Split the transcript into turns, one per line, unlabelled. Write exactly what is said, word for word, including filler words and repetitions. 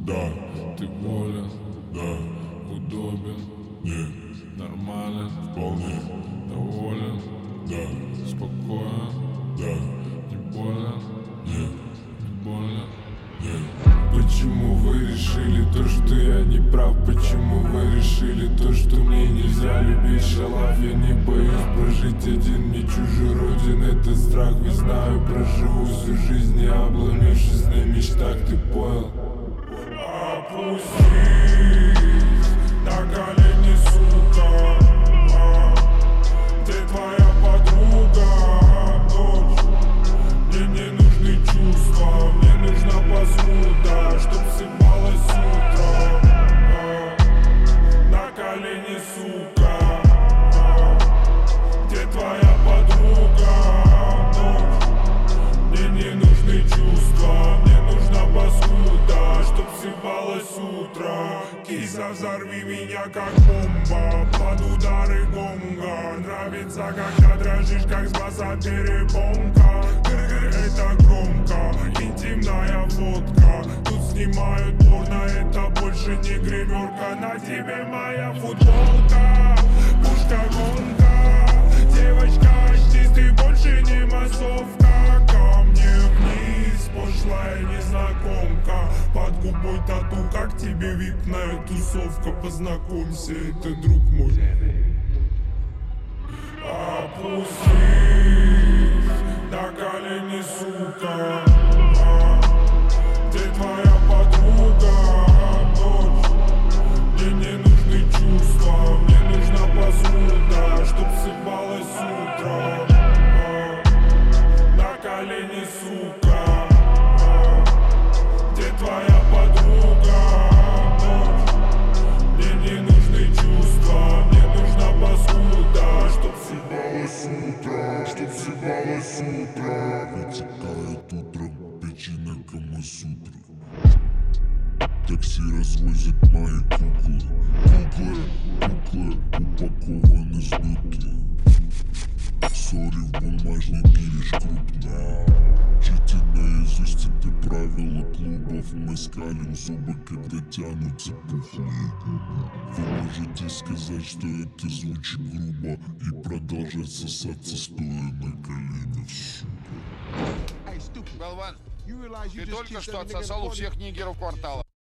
Да,
Ты волен,
да,
удобен,
нет,
нормален,
вполне,
доволен,
да,
спокоен,
да,
не больно,
нет,
не больно.
нет.
Почему вы решили то, что я не прав? Почему вы решили то, что мне нельзя любить шалав? Я не боюсь прожить один, мне чужой родин это страх. Ведь знаю, проживу всю жизнь, не обломившись на мечтах, ты понял? Опустись на колени, сука, а, где твоя подруга, ночь? Мне не нужны чувства, мне нужна посуда, чтоб съебалась утро, а, на колени, сука, а, где твоя подруга, ночь? Мне не нужны чувства, мне нужна посуда, чтоб съебалось утро. Киса, взорви меня как бомба под удары гонга. Нравится, когда дрожишь, как с баса перепонка. Гр-гр, это громко, интимная фотка. Тут снимают порно, это больше не гримерка. На тебе моя футболка, пушка гонка. Девочка, очнись, ты больше не массовка. Ко мне вниз, пошлая незнакомка. Под губой тату, как тебе випная тусовка. Познакомься, это друг мой. Опустись на колени, сука, а, где твоя подруга, ночь? Мне не нужны чувства, мне нужна посуда, чтоб съебалось утро, а, на колени, сука, а, где твоя подруга, ночь? Мне не нужны чувства, мне нужна посуда, чтоб съебалось утро, чтоб съебалось утро.
Протекает утром причина Камасутры. Такси развозит мои куклы. Куклы, куклы упакованы сдуты. Сори в бумажнике лишь крупно. Учите наизусть эти правила клубов. Мы скалим зубы, когда тянутся пухлые губы. Вы можете сказать, что это звучит грубо, и продолжать сосаться, стоя на коленях, сука.
Болван, ты только что отсосал у всех нигеров квартала.